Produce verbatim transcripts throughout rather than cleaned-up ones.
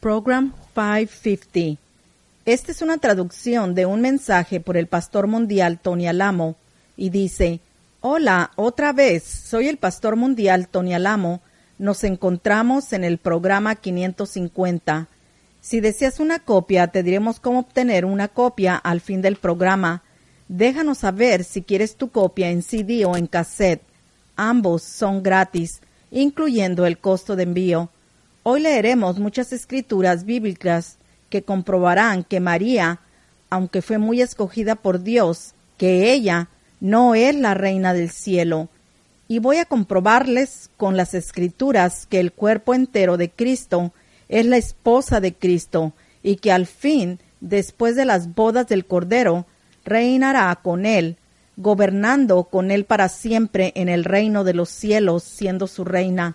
Program quinientos cincuenta. Esta es una traducción de un mensaje por el pastor mundial Tony Alamo y dice: Hola, otra vez, soy el pastor mundial Tony Alamo. Nos encontramos en el programa quinientos cincuenta. Si deseas una copia, te diremos cómo obtener una copia al fin del programa. Déjanos saber si quieres tu copia en C D o en cassette. Ambos son gratis, incluyendo el costo de envío. Hoy leeremos muchas escrituras bíblicas que comprobarán que María, aunque fue muy escogida por Dios, que ella no es la reina del cielo. Y voy a comprobarles con las escrituras que el cuerpo entero de Cristo es la esposa de Cristo y que al fin, después de las bodas del Cordero, reinará con él, gobernando con él para siempre en el reino de los cielos, siendo su reina.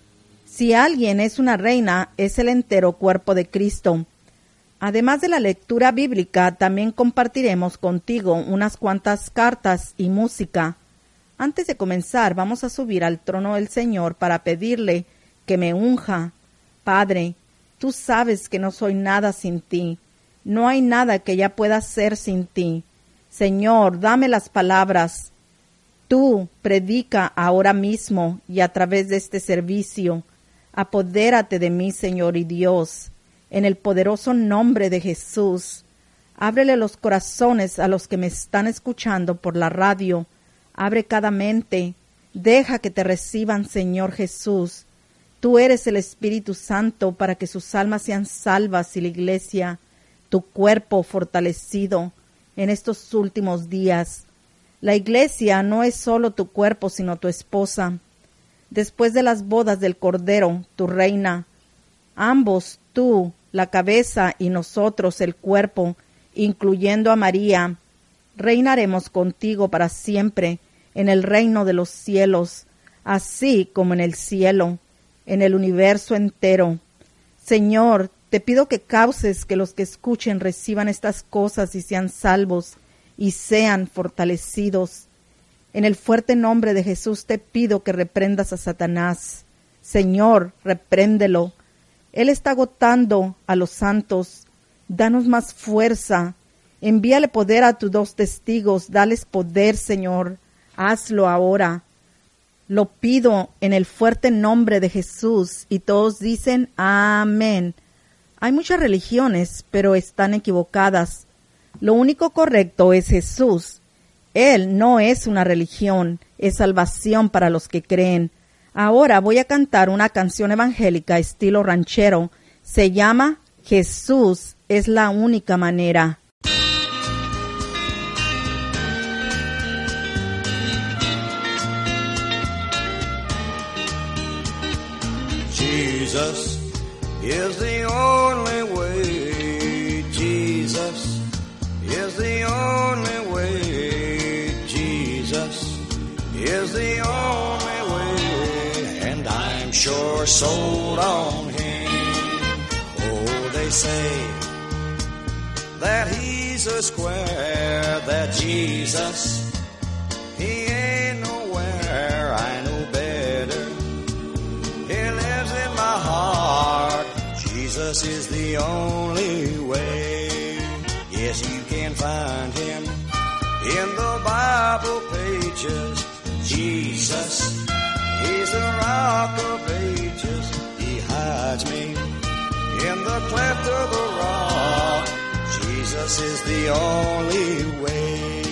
Si alguien es una reina, es el entero cuerpo de Cristo. Además de la lectura bíblica, también compartiremos contigo unas cuantas cartas y música. Antes de comenzar, vamos a subir al trono del Señor para pedirle que me unja. Padre, tú sabes que no soy nada sin ti. No hay nada que ya pueda hacer sin ti. Señor, dame las palabras. Tú predica ahora mismo y a través de este servicio. Apodérate de mí, Señor y Dios. En el poderoso nombre de Jesús, ábrele los corazones a los que me están escuchando por la radio. Abre cada mente. Deja que te reciban, Señor Jesús. Tú eres el Espíritu Santo para que sus almas sean salvas y la iglesia, tu cuerpo fortalecido en estos últimos días. La iglesia no es solo tu cuerpo, sino tu esposa. Después de las bodas del Cordero, tu reina. Ambos, tú, la cabeza, y nosotros, el cuerpo, incluyendo a María, reinaremos contigo para siempre en el reino de los cielos, así como en el cielo, en el universo entero. Señor, te pido que causes que los que escuchen reciban estas cosas y sean salvos y sean fortalecidos. En el fuerte nombre de Jesús te pido que reprendas a Satanás. Señor, repréndelo. Él está agotando a los santos. Danos más fuerza. Envíale poder a tus dos testigos. Dales poder, Señor. Hazlo ahora. Lo pido en el fuerte nombre de Jesús. Y todos dicen amén. Hay muchas religiones, pero están equivocadas. Lo único correcto es Jesús. Él no es una religión, es salvación para los que creen. Ahora voy a cantar una canción evangélica estilo ranchero. Se llama Jesús es la única manera. Jesus is the only way. Jesus is the only way. Jesus is the only way. And I'm sure sold on him. Oh, they say that he's a square, that Jesus, he ain't nowhere. I know better. He lives in my heart. Jesus is the only way. Yes, you can find him in the Bible pages. Jesus, he's the rock of ages. He hides me in the cleft of the rock. Jesus is the only way.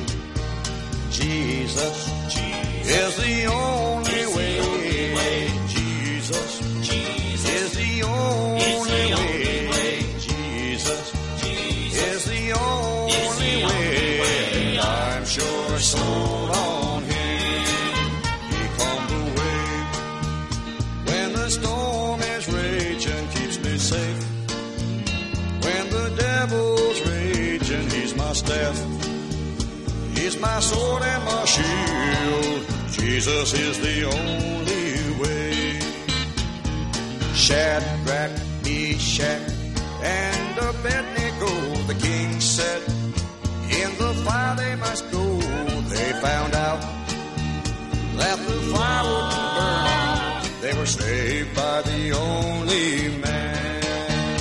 Jesus, Jesus is the only way. Jesus, Jesus is the only way. Jesus, Jesus is the only way. I'm sure sold on him. He calmed the wave when the storm is raging, keeps me safe. When the devil's raging, he's my staff. He's my sword and my shield. Jesus is the only way. Shadrach, Meshach, and Abednego, the king said, in the fire they must go. They found out that the fire wouldn't burn. They were saved by the only man.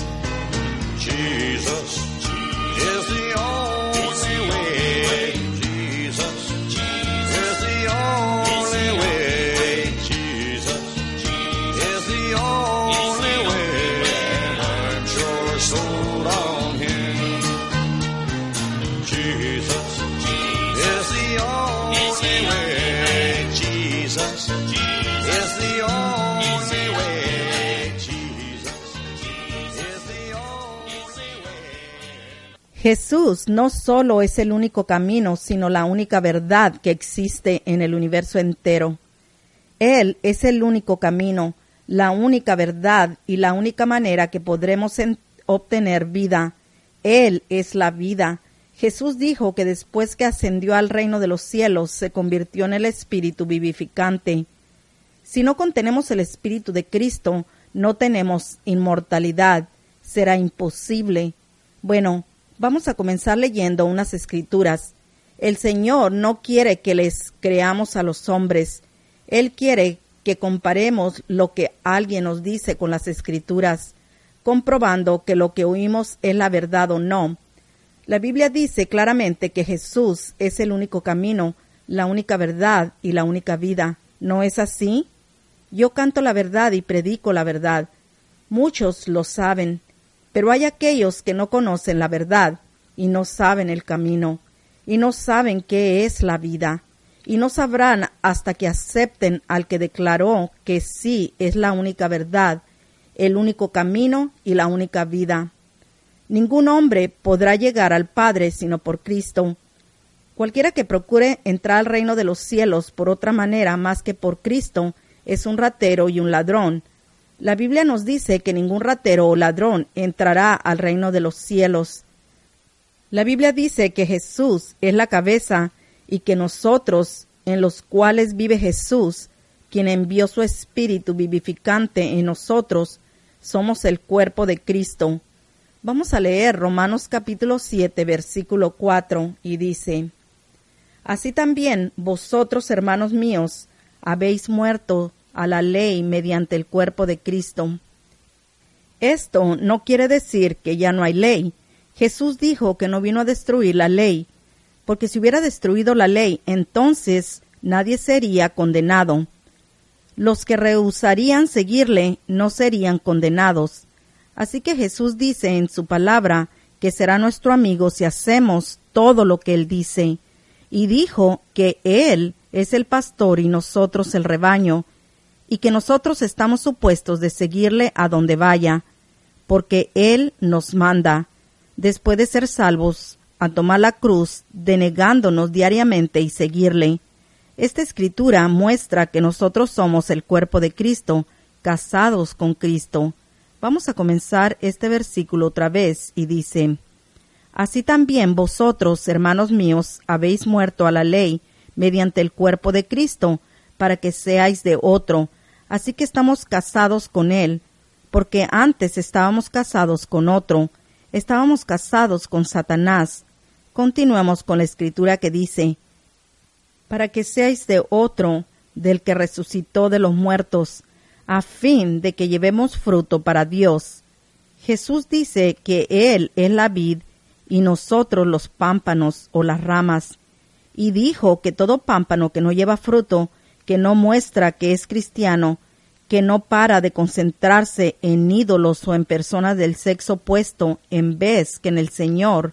Jesús no solo es el único camino, sino la única verdad que existe en el universo entero. Él es el único camino, la única verdad y la única manera que podremos obtener vida. Él es la vida. Jesús dijo que después que ascendió al reino de los cielos, se convirtió en el Espíritu vivificante. Si no contenemos el Espíritu de Cristo, no tenemos inmortalidad. Será imposible. Bueno, vamos a comenzar leyendo unas escrituras. El Señor no quiere que les creamos a los hombres. Él quiere que comparemos lo que alguien nos dice con las escrituras, comprobando que lo que oímos es la verdad o no. La Biblia dice claramente que Jesús es el único camino, la única verdad y la única vida. ¿No es así? Yo canto la verdad y predico la verdad. Muchos lo saben, pero hay aquellos que no conocen la verdad y no saben el camino, y no saben qué es la vida, y no sabrán hasta que acepten al que declaró que sí es la única verdad, el único camino y la única vida. Ningún hombre podrá llegar al Padre sino por Cristo. Cualquiera que procure entrar al reino de los cielos por otra manera más que por Cristo es un ratero y un ladrón. La Biblia nos dice que ningún ratero o ladrón entrará al reino de los cielos. La Biblia dice que Jesús es la cabeza y que nosotros, en los cuales vive Jesús, quien envió su Espíritu vivificante en nosotros, somos el cuerpo de Cristo. Vamos a leer Romanos capítulo siete, versículo cuatro, y dice: Así también vosotros, hermanos míos, habéis muerto a la ley mediante el cuerpo de Cristo. Esto no quiere decir que ya no hay ley. Jesús dijo que no vino a destruir la ley, porque si hubiera destruido la ley, entonces nadie sería condenado. Los que rehusarían seguirle no serían condenados. Así que Jesús dice en su palabra que será nuestro amigo si hacemos todo lo que Él dice. Y dijo que Él es el pastor y nosotros el rebaño, y que nosotros estamos supuestos de seguirle a donde vaya, porque Él nos manda, después de ser salvos, a tomar la cruz, denegándonos diariamente y seguirle. Esta escritura muestra que nosotros somos el cuerpo de Cristo, casados con Cristo. Vamos a comenzar este versículo otra vez y dice: Así también vosotros, hermanos míos, habéis muerto a la ley mediante el cuerpo de Cristo, para que seáis de otro. Así que estamos casados con Él, porque antes estábamos casados con otro, estábamos casados con Satanás. Continuemos con la escritura que dice: para que seáis de otro, del que resucitó de los muertos, a fin de que llevemos fruto para Dios. Jesús dice que Él es la vid y nosotros los pámpanos o las ramas, y dijo que todo pámpano que no lleva fruto, que no muestra que es cristiano, que no para de concentrarse en ídolos o en personas del sexo opuesto en vez que en el Señor,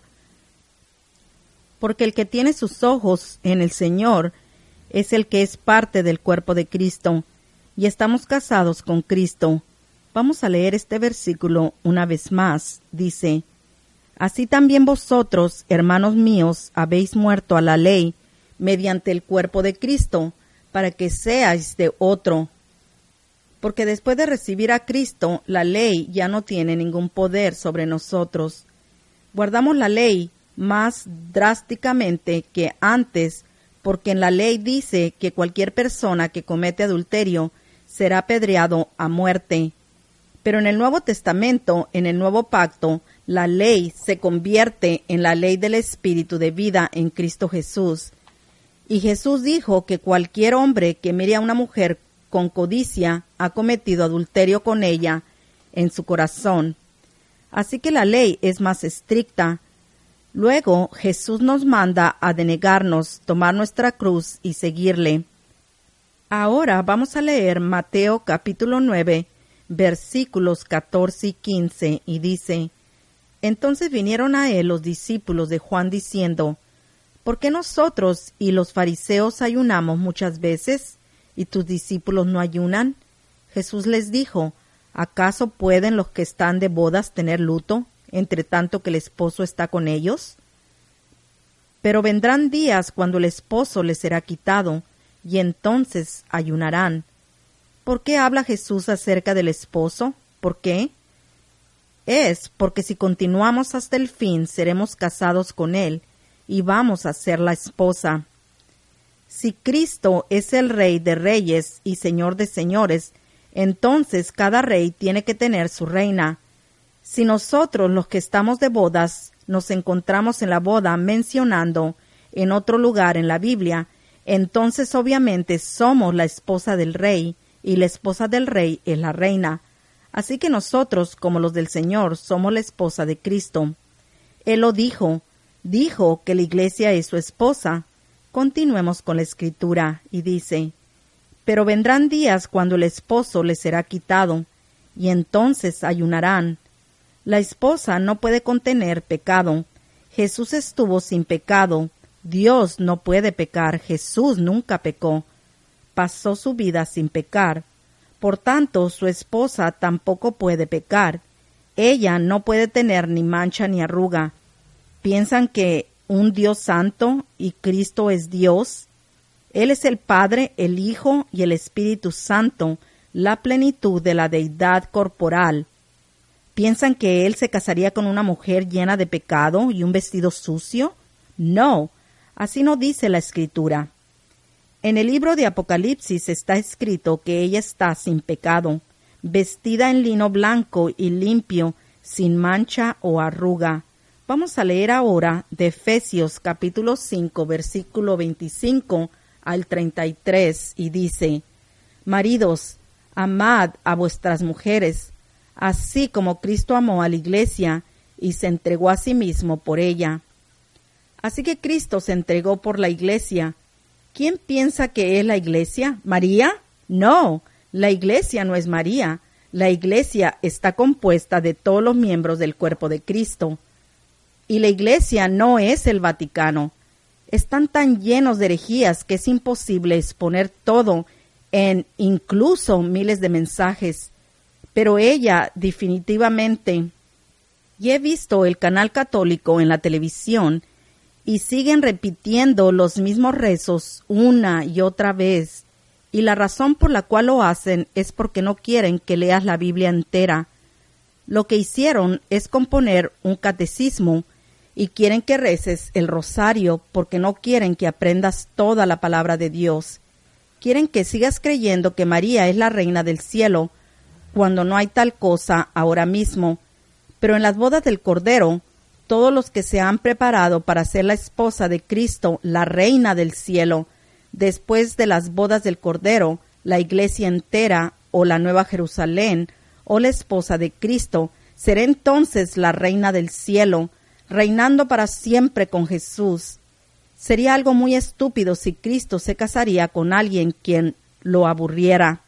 porque el que tiene sus ojos en el Señor es el que es parte del cuerpo de Cristo, y estamos casados con Cristo. Vamos a leer este versículo una vez más. Dice: Así también vosotros, hermanos míos, habéis muerto a la ley mediante el cuerpo de Cristo, para que seáis de otro. Porque después de recibir a Cristo, la ley ya no tiene ningún poder sobre nosotros. Guardamos la ley más drásticamente que antes, porque en la ley dice que cualquier persona que comete adulterio será apedreado a muerte. Pero en el Nuevo Testamento, en el Nuevo Pacto, la ley se convierte en la ley del Espíritu de vida en Cristo Jesús. Y Jesús dijo que cualquier hombre que mire a una mujer con codicia ha cometido adulterio con ella en su corazón. Así que la ley es más estricta. Luego Jesús nos manda a denegarnos, tomar nuestra cruz y seguirle. Ahora vamos a leer Mateo capítulo nueve, versículos catorce y quince, y dice: Entonces vinieron a él los discípulos de Juan diciendo: ¿Por qué nosotros y los fariseos ayunamos muchas veces, y tus discípulos no ayunan? Jesús les dijo: ¿Acaso pueden los que están de bodas tener luto, entre tanto que el esposo está con ellos? Pero vendrán días cuando el esposo les será quitado, y entonces ayunarán. ¿Por qué habla Jesús acerca del esposo? ¿Por qué? Es porque si continuamos hasta el fin, seremos casados con él, y vamos a ser la esposa. Si Cristo es el Rey de reyes y Señor de señores, entonces cada rey tiene que tener su reina. Si nosotros, los que estamos de bodas, nos encontramos en la boda mencionando en otro lugar en la Biblia, entonces obviamente somos la esposa del rey, y la esposa del rey es la reina. Así que nosotros, como los del Señor, somos la esposa de Cristo. Él lo dijo, dijo que la iglesia es su esposa. Continuemos con la escritura, y dice, pero vendrán días cuando el esposo les será quitado, y entonces ayunarán. La esposa no puede contener pecado. Jesús estuvo sin pecado. Dios no puede pecar. Jesús nunca pecó. Pasó su vida sin pecar. Por tanto, su esposa tampoco puede pecar. Ella no puede tener ni mancha ni arruga. ¿Piensan que un Dios santo y Cristo es Dios? Él es el Padre, el Hijo y el Espíritu Santo, la plenitud de la deidad corporal. ¿Piensan que Él se casaría con una mujer llena de pecado y un vestido sucio? No, así no dice la Escritura. En el libro de Apocalipsis está escrito que ella está sin pecado, vestida en lino blanco y limpio, sin mancha o arruga. Vamos a leer ahora de Efesios capítulo cinco, versículo veinticinco al treinta y tres, y dice, maridos, amad a vuestras mujeres, así como Cristo amó a la iglesia y se entregó a sí mismo por ella. Así que Cristo se entregó por la iglesia. ¿Quién piensa que es la iglesia? ¿María? No, la iglesia no es María. La iglesia está compuesta de todos los miembros del cuerpo de Cristo. Y la iglesia no es el Vaticano. Están tan llenos de herejías que es imposible exponer todo en incluso miles de mensajes. Pero ella definitivamente... Y he visto el canal católico en la televisión y siguen repitiendo los mismos rezos una y otra vez. Y la razón por la cual lo hacen es porque no quieren que leas la Biblia entera. Lo que hicieron es componer un catecismo y quieren que reces el rosario porque no quieren que aprendas toda la palabra de Dios. Quieren que sigas creyendo que María es la reina del cielo, cuando no hay tal cosa ahora mismo. Pero en las bodas del Cordero, todos los que se han preparado para ser la esposa de Cristo, la reina del cielo, después de las bodas del Cordero, la iglesia entera, o la Nueva Jerusalén, o la esposa de Cristo, será entonces la reina del cielo, reinando para siempre con Jesús. Sería algo muy estúpido si Cristo se casaría con alguien quien lo aburriera.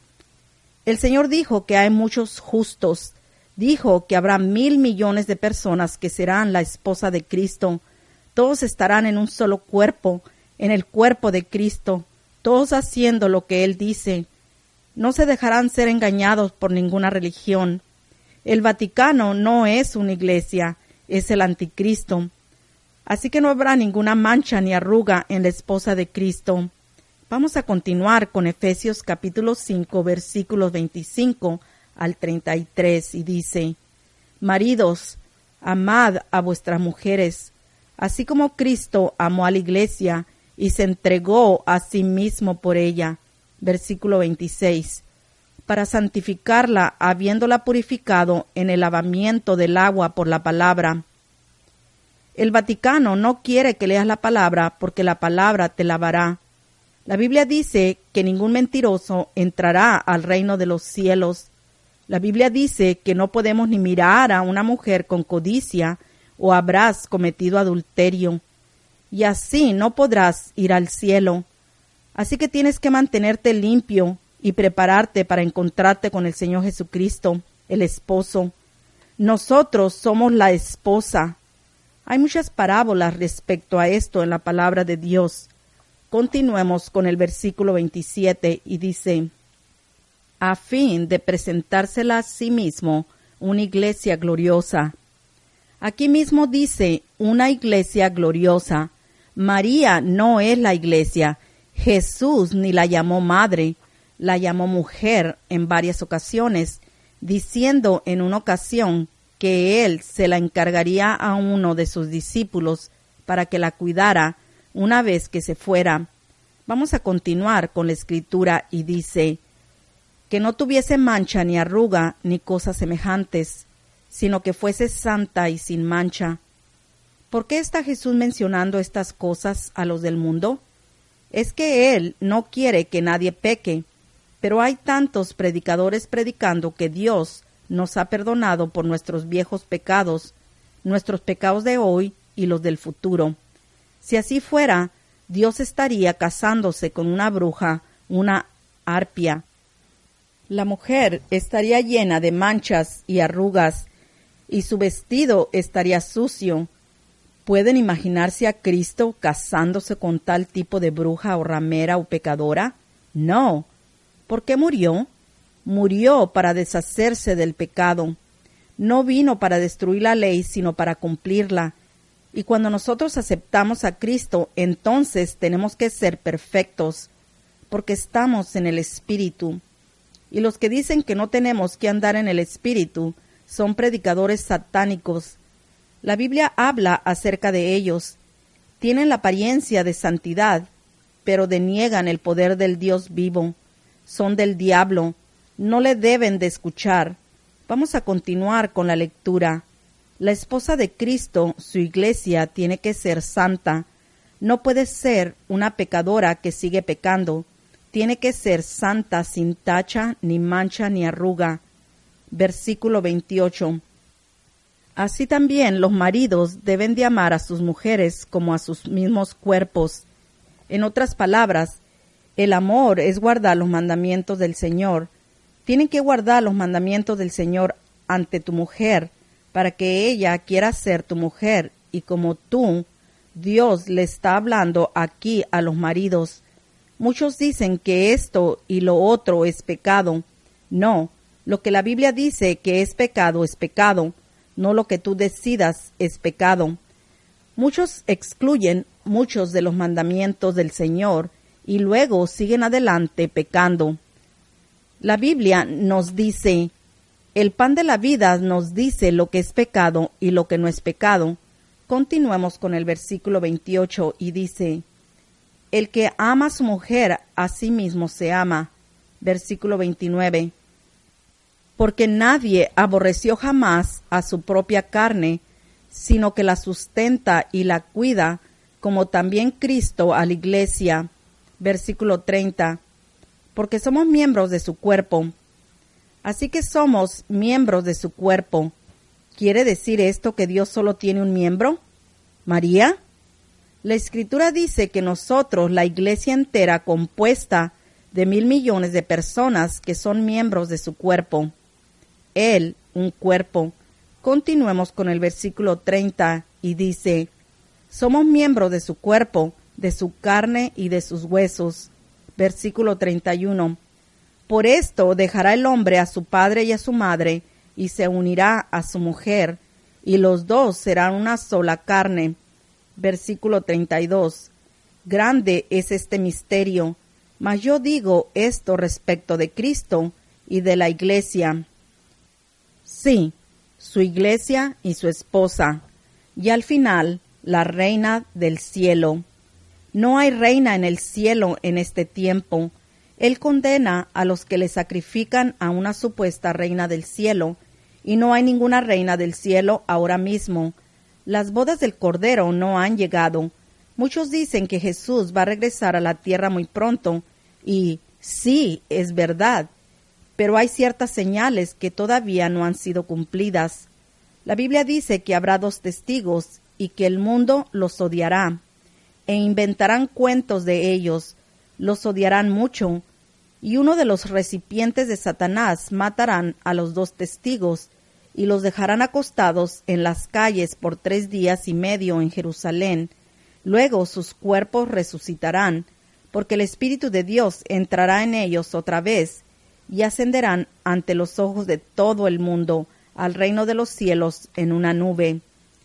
El Señor dijo que hay muchos justos. Dijo que habrá mil millones de personas que serán la esposa de Cristo. Todos estarán en un solo cuerpo, en el cuerpo de Cristo, todos haciendo lo que Él dice. No se dejarán ser engañados por ninguna religión. El Vaticano no es una iglesia, es el anticristo. Así que no habrá ninguna mancha ni arruga en la esposa de Cristo. Vamos a continuar con Efesios capítulo cinco, versículos veinticinco al treinta y tres, y dice, maridos, amad a vuestras mujeres, así como Cristo amó a la iglesia y se entregó a sí mismo por ella. Versículo veintiséis, para santificarla, habiéndola purificado en el lavamiento del agua por la palabra. El Vaticano no quiere que leas la palabra porque la palabra te lavará. La Biblia dice que ningún mentiroso entrará al reino de los cielos. La Biblia dice que no podemos ni mirar a una mujer con codicia o habrás cometido adulterio. Y así no podrás ir al cielo. Así que tienes que mantenerte limpio y prepararte para encontrarte con el Señor Jesucristo, el esposo. Nosotros somos la esposa. Hay muchas parábolas respecto a esto en la palabra de Dios. Continuemos con el versículo veintisiete y dice, a fin de presentársela a sí mismo una iglesia gloriosa. Aquí mismo dice una iglesia gloriosa. María no es la iglesia. Jesús ni la llamó madre, la llamó mujer en varias ocasiones, diciendo en una ocasión que él se la encargaría a uno de sus discípulos para que la cuidara una vez que se fuera. Vamos a continuar con la escritura y dice que no tuviese mancha ni arruga ni cosas semejantes, sino que fuese santa y sin mancha. ¿Por qué está Jesús mencionando estas cosas a los del mundo? Es que Él no quiere que nadie peque, pero hay tantos predicadores predicando que Dios nos ha perdonado por nuestros viejos pecados, nuestros pecados de hoy y los del futuro. Si así fuera, Dios estaría casándose con una bruja, una harpia. La mujer estaría llena de manchas y arrugas, y su vestido estaría sucio. ¿Pueden imaginarse a Cristo casándose con tal tipo de bruja o ramera o pecadora? No. ¿Por qué murió? Murió para deshacerse del pecado. No vino para destruir la ley, sino para cumplirla. Y cuando nosotros aceptamos a Cristo, entonces tenemos que ser perfectos, porque estamos en el Espíritu. Y los que dicen que no tenemos que andar en el Espíritu son predicadores satánicos. La Biblia habla acerca de ellos. Tienen la apariencia de santidad, pero deniegan el poder del Dios vivo. Son del diablo. No le deben de escuchar. Vamos a continuar con la lectura. La esposa de Cristo, su iglesia, tiene que ser santa. No puede ser una pecadora que sigue pecando. Tiene que ser santa, sin tacha, ni mancha, ni arruga. Versículo veintiocho. Así también los maridos deben de amar a sus mujeres como a sus mismos cuerpos. En otras palabras, el amor es guardar los mandamientos del Señor. Tienen que guardar los mandamientos del Señor ante tu mujer, para que ella quiera ser tu mujer, y como tú, Dios le está hablando aquí a los maridos. Muchos dicen que esto y lo otro es pecado. No, lo que la Biblia dice que es pecado es pecado, no lo que tú decidas es pecado. Muchos excluyen muchos de los mandamientos del Señor y luego siguen adelante pecando. La Biblia nos dice, el pan de la vida nos dice lo que es pecado y lo que no es pecado. Continuemos con el versículo veintiocho y dice, el que ama a su mujer a sí mismo se ama. Versículo veintinueve. Porque nadie aborreció jamás a su propia carne, sino que la sustenta y la cuida, como también Cristo a la iglesia. Versículo treinta. Porque somos miembros de su cuerpo. Así que somos miembros de su cuerpo. ¿Quiere decir esto que Dios solo tiene un miembro? ¿María? La Escritura dice que nosotros, la iglesia entera compuesta de mil millones de personas que son miembros de su cuerpo. Él, un cuerpo. Continuemos con el versículo treinta y dice, somos miembros de su cuerpo, de su carne y de sus huesos. Versículo treinta y uno. Por esto dejará el hombre a su padre y a su madre, y se unirá a su mujer, y los dos serán una sola carne. Versículo treinta y dos. Grande es este misterio, mas yo digo esto respecto de Cristo y de la iglesia. Sí, su iglesia y su esposa, y al final, la reina del cielo. No hay reina en el cielo en este tiempo. Él condena a los que le sacrifican a una supuesta reina del cielo, y no hay ninguna reina del cielo ahora mismo. Las bodas del Cordero no han llegado. Muchos dicen que Jesús va a regresar a la tierra muy pronto, y sí, es verdad, pero hay ciertas señales que todavía no han sido cumplidas. La Biblia dice que habrá dos testigos y que el mundo los odiará, e inventarán cuentos de ellos, los odiarán mucho, y uno de los recipientes de Satanás matarán a los dos testigos, y los dejarán acostados en las calles por tres días y medio en Jerusalén. Luego sus cuerpos resucitarán, porque el Espíritu de Dios entrará en ellos otra vez, y ascenderán ante los ojos de todo el mundo al reino de los cielos en una nube.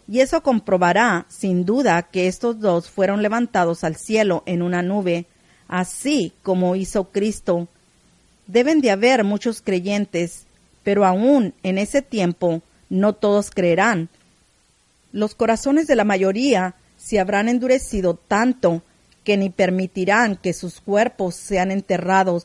Y eso comprobará, sin duda, que estos dos fueron levantados al cielo en una nube, así como hizo Cristo. Deben de haber muchos creyentes, pero aún en ese tiempo no todos creerán. Los corazones de la mayoría se habrán endurecido tanto que ni permitirán que sus cuerpos sean enterrados.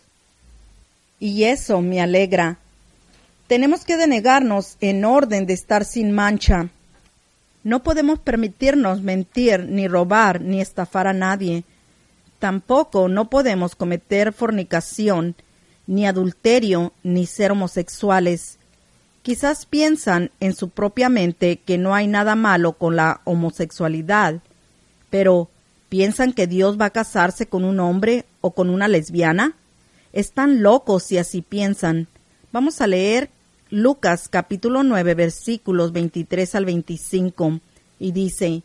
Y eso me alegra. Tenemos que denegarnos en orden de estar sin mancha. No podemos permitirnos mentir, ni robar, ni estafar a nadie. Tampoco no podemos cometer fornicación, ni adulterio, ni ser homosexuales. Quizás piensan en su propia mente que no hay nada malo con la homosexualidad, pero ¿piensan que Dios va a casarse con un hombre o con una lesbiana? Están locos si así piensan. Vamos a leer Lucas capítulo nueve versículos veintitrés al veinticinco, y dice: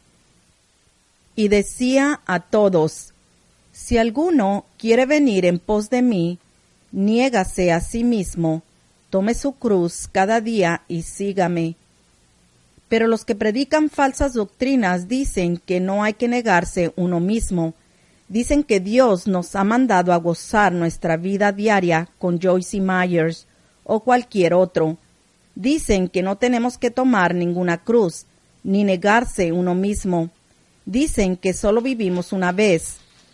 Y decía a todos: Si alguno quiere venir en pos de mí, niégase a sí mismo, tome su cruz cada día y sígame. Pero los que predican falsas doctrinas dicen que no hay que negarse uno mismo. Dicen que Dios nos ha mandado a gozar nuestra vida diaria con Joyce Myers o cualquier otro. Dicen que no tenemos que tomar ninguna cruz, ni negarse uno mismo. Dicen que solo vivimos una vez.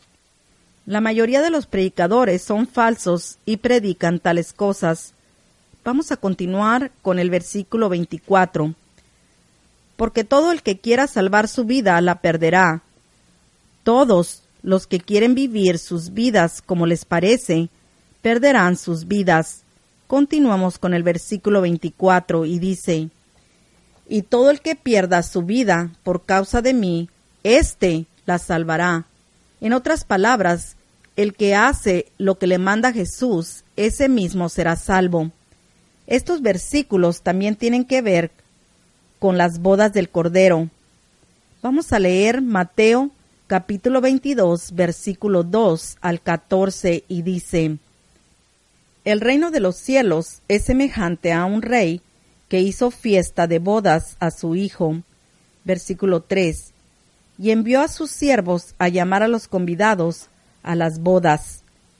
La mayoría de los predicadores son falsos y predican tales cosas. Vamos a continuar con el versículo veinticuatro. Porque todo el que quiera salvar su vida la perderá. Todos los que quieren vivir sus vidas como les parece, perderán sus vidas. Continuamos con el versículo veinticuatro y dice: Y todo el que pierda su vida por causa de mí, éste la salvará. En otras palabras, el que hace lo que le manda Jesús, ese mismo será salvo. Estos versículos también tienen que ver con las bodas del Cordero. Vamos a leer Mateo capítulo veintidós, versículo dos al catorce, y dice: El reino de los cielos es semejante a un rey que hizo fiesta de bodas a su hijo. Versículo tres. Y envió a sus siervos a llamar a los convidados a las bodas.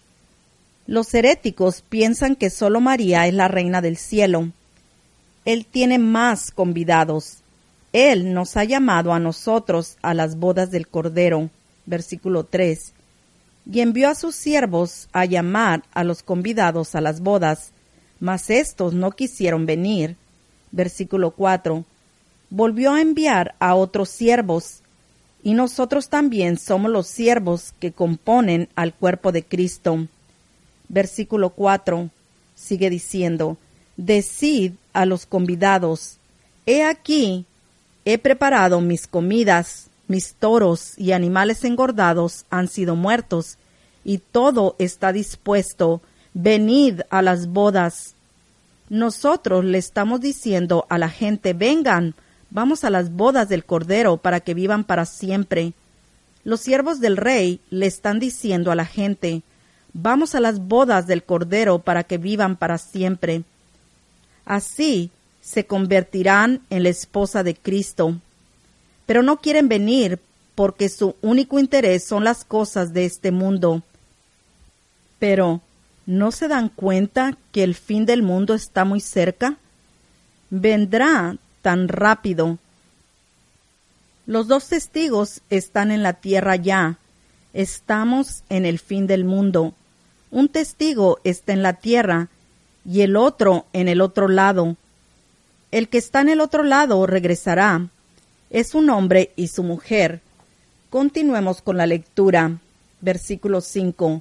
Los heréticos piensan que solo María es la reina del cielo. Él tiene más convidados. Él nos ha llamado a nosotros a las bodas del Cordero. Versículo tres. Y envió a sus siervos a llamar a los convidados a las bodas, mas éstos no quisieron venir. Versículo cuatro. Volvió a enviar a otros siervos, y nosotros también somos los siervos que componen al cuerpo de Cristo. Versículo cuatro. Sigue diciendo: Decid a los convidados: He aquí, he preparado mis comidas, mis toros y animales engordados han sido muertos, y todo está dispuesto. Venid a las bodas. Nosotros le estamos diciendo a la gente: vengan, vamos a las bodas del Cordero para que vivan para siempre. Los siervos del Rey le están diciendo a la gente: vamos a las bodas del Cordero para que vivan para siempre. Así se convertirán en la esposa de Cristo. Pero no quieren venir porque su único interés son las cosas de este mundo. Pero, ¿no se dan cuenta que el fin del mundo está muy cerca? Vendrá tan rápido. Los dos testigos están en la tierra ya. Estamos en el fin del mundo. Un testigo está en la tierra y el otro en el otro lado. El que está en el otro lado regresará. Es un hombre y su mujer. Continuemos con la lectura. Versículo cinco.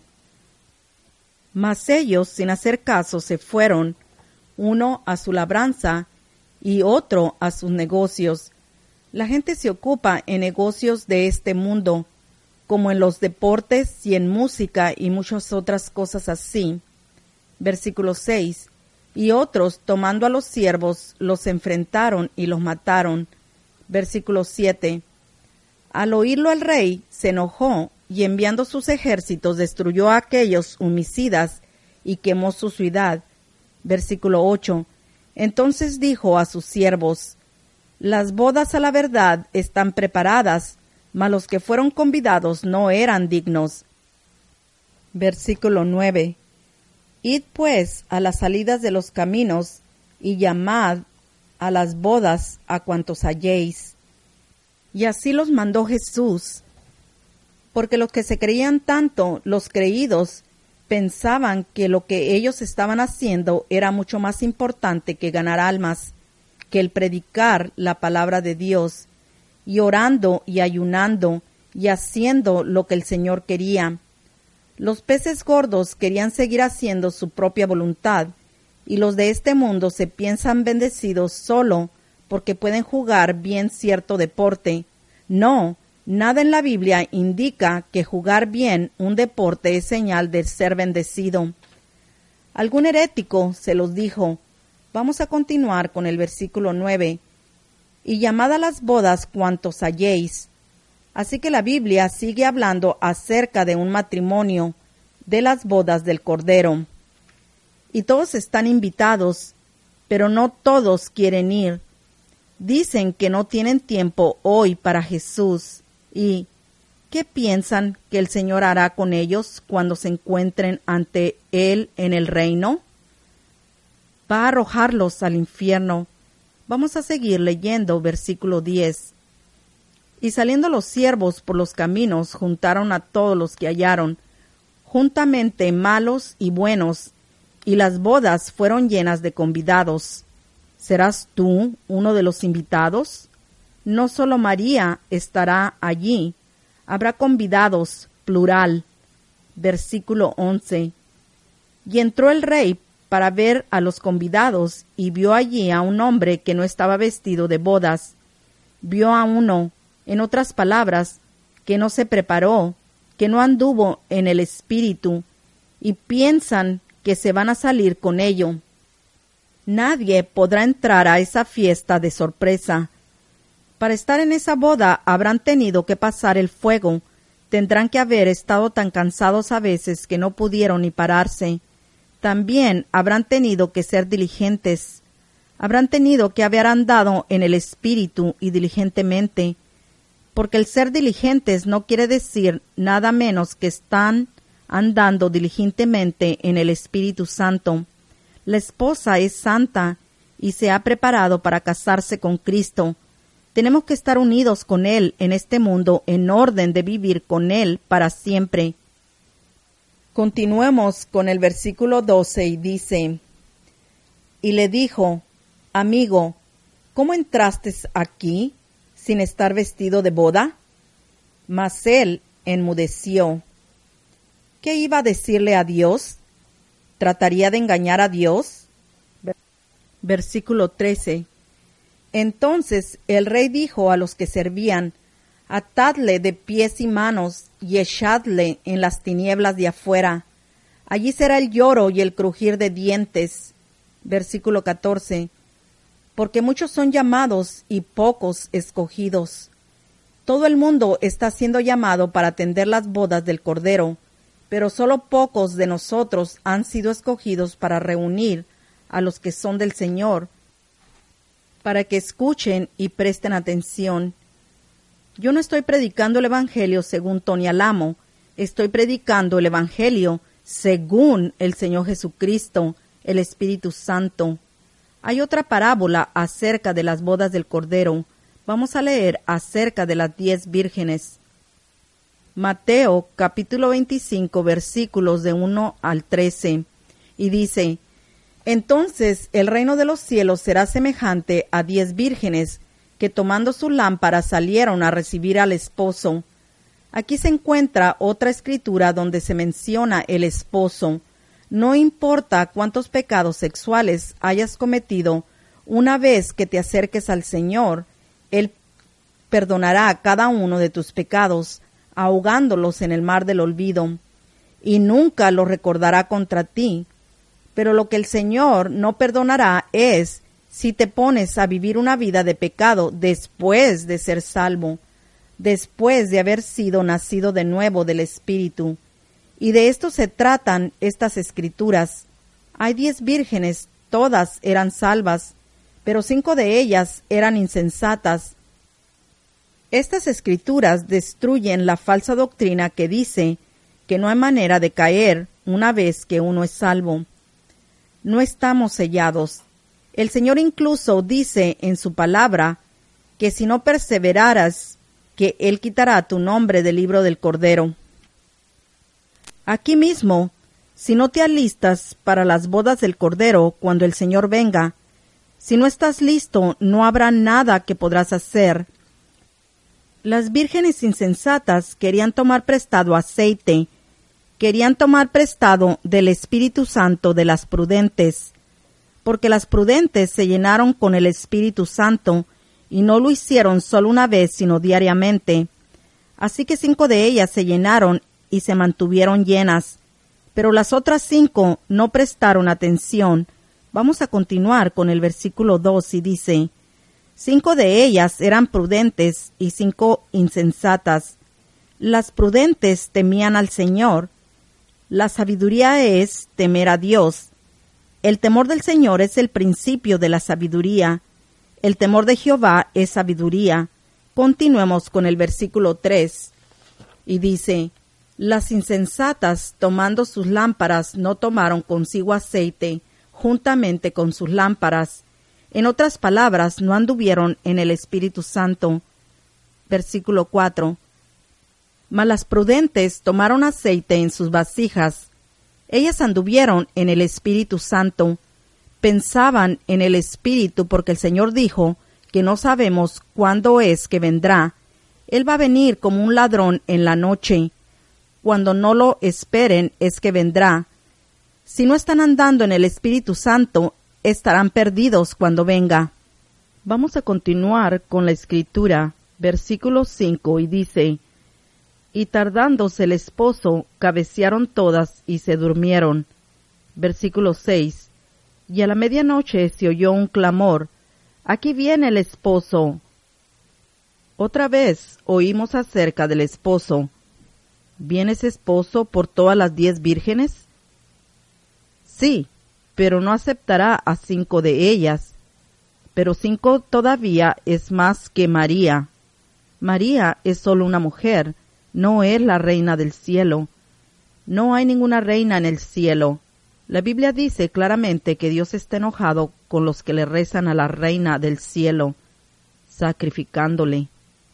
Mas ellos, sin hacer caso, se fueron, uno a su labranza y otro a sus negocios. La gente se ocupa en negocios de este mundo, como en los deportes y en música y muchas otras cosas así. Versículo seis. Y otros, tomando a los siervos, los enfrentaron y los mataron. Versículo siete. Al oírlo el rey se enojó y enviando sus ejércitos destruyó a aquellos homicidas y quemó su ciudad. Versículo ocho. Entonces dijo a sus siervos: Las bodas a la verdad están preparadas, mas los que fueron convidados no eran dignos. Versículo nueve. Id pues a las salidas de los caminos, y llamad a las bodas a cuantos halléis. Y así los mandó Jesús, porque los que se creían tanto, los creídos, pensaban que lo que ellos estaban haciendo era mucho más importante que ganar almas, que el predicar la palabra de Dios, y orando y ayunando y haciendo lo que el Señor quería. Los peces gordos querían seguir haciendo su propia voluntad, y los de este mundo se piensan bendecidos solo porque pueden jugar bien cierto deporte. No, nada en la Biblia indica que jugar bien un deporte es señal de ser bendecido. Algún herético se los dijo. Vamos a continuar con el versículo nueve. Y llamad a las bodas cuantos halléis. Así que la Biblia sigue hablando acerca de un matrimonio, de las bodas del Cordero. Y todos están invitados, pero no todos quieren ir. Dicen que no tienen tiempo hoy para Jesús. ¿Y qué piensan que el Señor hará con ellos cuando se encuentren ante Él en el reino? Va a arrojarlos al infierno. Vamos a seguir leyendo versículo diez. Y saliendo los siervos por los caminos, juntaron a todos los que hallaron, juntamente malos y buenos, y las bodas fueron llenas de convidados. ¿Serás tú uno de los invitados? No solo María estará allí, habrá convidados, plural. Versículo once. Y entró el rey para ver a los convidados, y vio allí a un hombre que no estaba vestido de bodas. Vio a uno, en otras palabras, que no se preparó, que no anduvo en el espíritu, y piensan que se van a salir con ello. Nadie podrá entrar a esa fiesta de sorpresa. Para estar en esa boda habrán tenido que pasar el fuego, tendrán que haber estado tan cansados a veces que no pudieron ni pararse. También habrán tenido que ser diligentes, habrán tenido que haber andado en el espíritu y diligentemente, porque el ser diligentes no quiere decir nada menos que están andando diligentemente en el Espíritu Santo. La esposa es santa y se ha preparado para casarse con Cristo. Tenemos que estar unidos con Él en este mundo en orden de vivir con Él para siempre. Continuemos con el versículo doce y dice, y le dijo, amigo, ¿cómo entraste aquí sin estar vestido de boda? Mas él enmudeció. ¿Qué iba a decirle a Dios? ¿Trataría de engañar a Dios? Versículo trece. Entonces el rey dijo a los que servían, atadle de pies y manos y echadle en las tinieblas de afuera. Allí será el lloro y el crujir de dientes. Versículo catorce. Porque muchos son llamados y pocos escogidos. Todo el mundo está siendo llamado para atender las bodas del Cordero, pero solo pocos de nosotros han sido escogidos para reunir a los que son del Señor, para que escuchen y presten atención. Yo no estoy predicando el Evangelio según Tony Alamo, estoy predicando el Evangelio según el Señor Jesucristo, el Espíritu Santo. Hay otra parábola acerca de las bodas del Cordero. Vamos a leer acerca de las diez vírgenes. Mateo capítulo veinticinco versículos de uno al trece. Y dice, entonces el reino de los cielos será semejante a diez vírgenes que tomando su lámpara salieron a recibir al esposo. Aquí se encuentra otra escritura donde se menciona el esposo. No importa cuántos pecados sexuales hayas cometido, una vez que te acerques al Señor, Él perdonará cada uno de tus pecados, ahogándolos en el mar del olvido, y nunca los recordará contra ti. Pero lo que el Señor no perdonará es si te pones a vivir una vida de pecado después de ser salvo, después de haber sido nacido de nuevo del Espíritu. Y de esto se tratan estas escrituras. Hay diez vírgenes, todas eran salvas, pero cinco de ellas eran insensatas. Estas escrituras destruyen la falsa doctrina que dice que no hay manera de caer una vez que uno es salvo. No estamos sellados. El Señor incluso dice en su palabra que si no perseveraras, que Él quitará tu nombre del libro del Cordero. Aquí mismo, si no te alistas para las bodas del Cordero cuando el Señor venga, si no estás listo, no habrá nada que podrás hacer. Las vírgenes insensatas querían tomar prestado aceite, querían tomar prestado del Espíritu Santo de las prudentes, porque las prudentes se llenaron con el Espíritu Santo y no lo hicieron solo una vez, sino diariamente. Así que cinco de ellas se llenaron y se mantuvieron llenas, pero las otras cinco no prestaron atención. Vamos a continuar con el versículo dos y dice: Cinco de ellas eran prudentes y cinco insensatas. Las prudentes temían al Señor. La sabiduría es temer a Dios. El temor del Señor es el principio de la sabiduría. El temor de Jehová es sabiduría. Continuemos con el versículo tres. Y dice: Las insensatas, tomando sus lámparas, no tomaron consigo aceite, juntamente con sus lámparas. En otras palabras, no anduvieron en el Espíritu Santo. Versículo cuatro. Mas las prudentes tomaron aceite en sus vasijas. Ellas anduvieron en el Espíritu Santo. Pensaban en el Espíritu porque el Señor dijo que no sabemos cuándo es que vendrá. Él va a venir como un ladrón en la noche. Cuando no lo esperen es que vendrá. Si no están andando en el Espíritu Santo, estarán perdidos cuando venga. Vamos a continuar con la escritura, versículo cinco, y dice: Y tardándose el esposo, cabecearon todas y se durmieron. Versículo seis. Y a la medianoche se oyó un clamor: Aquí viene el esposo. Otra vez oímos acerca del esposo. ¿Viene ese esposo por todas las diez vírgenes? Sí, pero no aceptará a cinco de ellas. Pero cinco todavía es más que María. María es solo una mujer, no es la reina del cielo. No hay ninguna reina en el cielo. La Biblia dice claramente que Dios está enojado con los que le rezan a la reina del cielo, sacrificándole.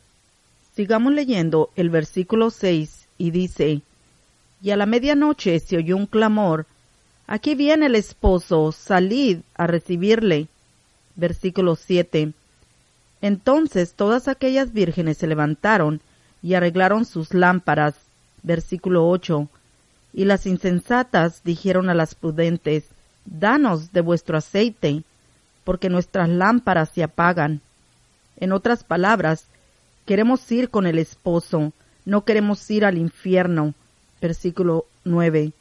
Sigamos leyendo el versículo seis y dice: Y a la medianoche se oyó un clamor: Aquí viene el esposo, salid a recibirle. Versículo siete. Entonces todas aquellas vírgenes se levantaron y arreglaron sus lámparas. Versículo ocho. Y las insensatas dijeron a las prudentes: Danos de vuestro aceite, porque nuestras lámparas se apagan. En otras palabras, queremos ir con el esposo, no queremos ir al infierno. Versículo nueve.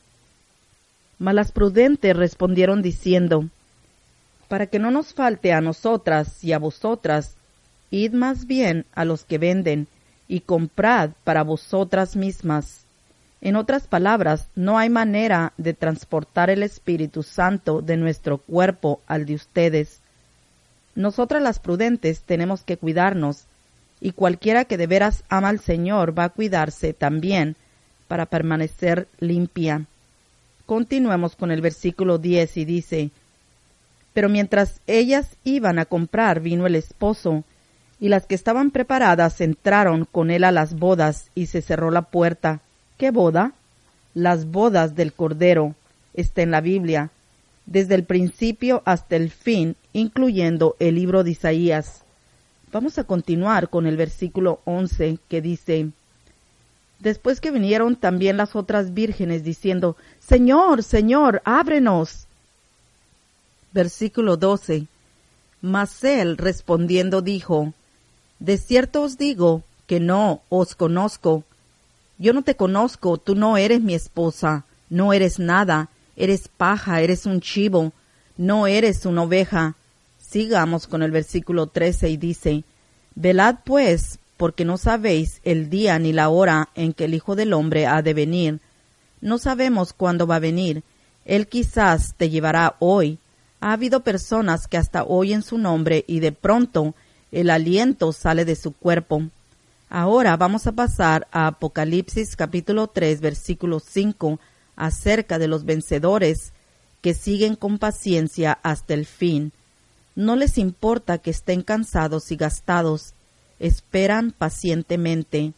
Mas las prudentes respondieron diciendo: Para que no nos falte a nosotras y a vosotras, id más bien a los que venden, y comprad para vosotras mismas. En otras palabras, no hay manera de transportar el Espíritu Santo de nuestro cuerpo al de ustedes. Nosotras las prudentes tenemos que cuidarnos, y cualquiera que de veras ama al Señor va a cuidarse también para permanecer limpia. Continuemos con el versículo diez y dice: Pero mientras ellas iban a comprar, vino el esposo, y las que estaban preparadas entraron con él a las bodas, y se cerró la puerta. ¿Qué boda? Las bodas del Cordero. Está en la Biblia, desde el principio hasta el fin, incluyendo el libro de Isaías. Vamos a continuar con el versículo once, que dice: Después que vinieron también las otras vírgenes, diciendo: Señor, Señor, ábrenos. Versículo doce. Mas él respondiendo dijo: De cierto os digo que no os conozco. Yo no te conozco, tú no eres mi esposa, no eres nada, eres paja, eres un chivo, no eres una oveja. Sigamos con el versículo trece y dice: Velad pues, porque no sabéis el día ni la hora en que el Hijo del Hombre ha de venir. No sabemos cuándo va a venir. Él quizás te llevará hoy, Ha habido personas que hasta oyen su nombre y de pronto el aliento sale de su cuerpo. Ahora vamos a pasar a Apocalipsis capítulo tres, versículo cinco, acerca de los vencedores que siguen con paciencia hasta el fin. No les importa que estén cansados y gastados, esperan pacientemente.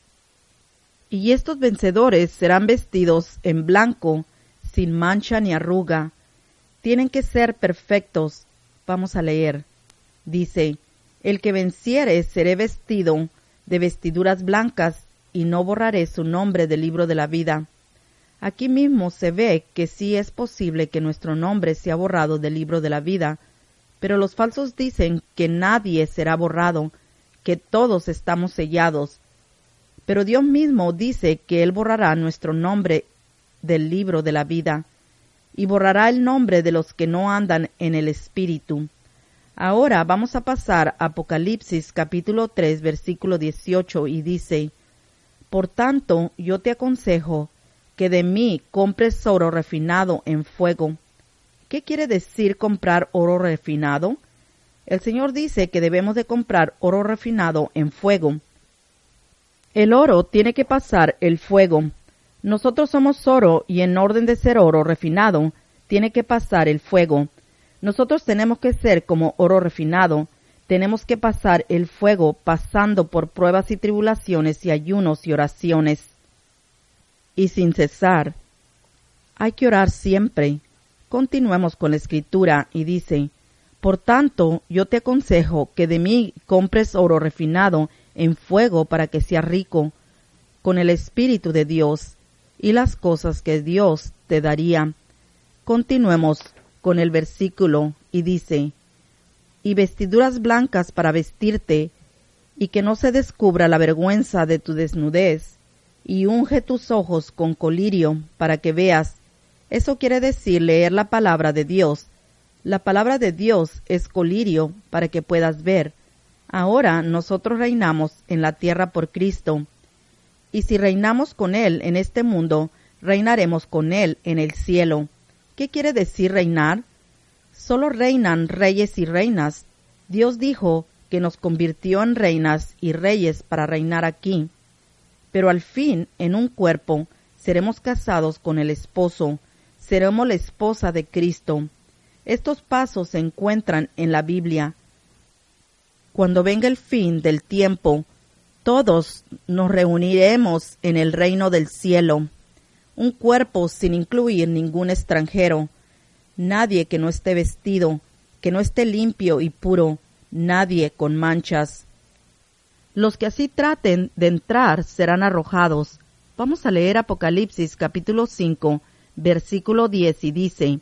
Y estos vencedores serán vestidos en blanco, sin mancha ni arruga. Tienen que ser perfectos. Vamos a leer. Dice, el que venciere seré vestido de vestiduras blancas y no borraré su nombre del libro de la vida. Aquí mismo se ve que sí es posible que nuestro nombre sea borrado del libro de la vida, pero los falsos dicen que nadie será borrado, que todos estamos sellados. Pero Dios mismo dice que Él borrará nuestro nombre del libro de la vida y borrará el nombre de los que no andan en el Espíritu. Ahora vamos a pasar a Apocalipsis capítulo tres, versículo dieciocho, y dice, por tanto, yo te aconsejo que de mí compres oro refinado en fuego. ¿Qué quiere decir comprar oro refinado? El Señor dice que debemos de comprar oro refinado en fuego. El oro tiene que pasar el fuego. Nosotros somos oro y en orden de ser oro refinado, tiene que pasar el fuego. Nosotros tenemos que ser como oro refinado, tenemos que pasar el fuego pasando por pruebas y tribulaciones y ayunos y oraciones. Y sin cesar. Hay que orar siempre. Continuemos con la escritura y dice, por tanto, yo te aconsejo que de mí compres oro refinado en fuego para que seas rico, con el Espíritu de Dios, y las cosas que Dios te daría. Continuemos con el versículo y dice, y vestiduras blancas para vestirte, y que no se descubra la vergüenza de tu desnudez, y unge tus ojos con colirio para que veas. Eso quiere decir leer la palabra de Dios. La palabra de Dios es colirio para que puedas ver. Ahora nosotros reinamos en la tierra por Cristo. Y si reinamos con Él en este mundo, reinaremos con Él en el cielo. ¿Qué quiere decir reinar? Solo reinan reyes y reinas. Dios dijo que nos convirtió en reinas y reyes para reinar aquí. Pero al fin, en un cuerpo, seremos casados con el esposo, seremos la esposa de Cristo. Estos pasos se encuentran en la Biblia. Cuando venga el fin del tiempo, todos nos reuniremos en el reino del cielo. Un cuerpo sin incluir ningún extranjero. Nadie que no esté vestido, que no esté limpio y puro, nadie con manchas. Los que así traten de entrar serán arrojados. Vamos a leer Apocalipsis capítulo cinco, versículo diez, y dice,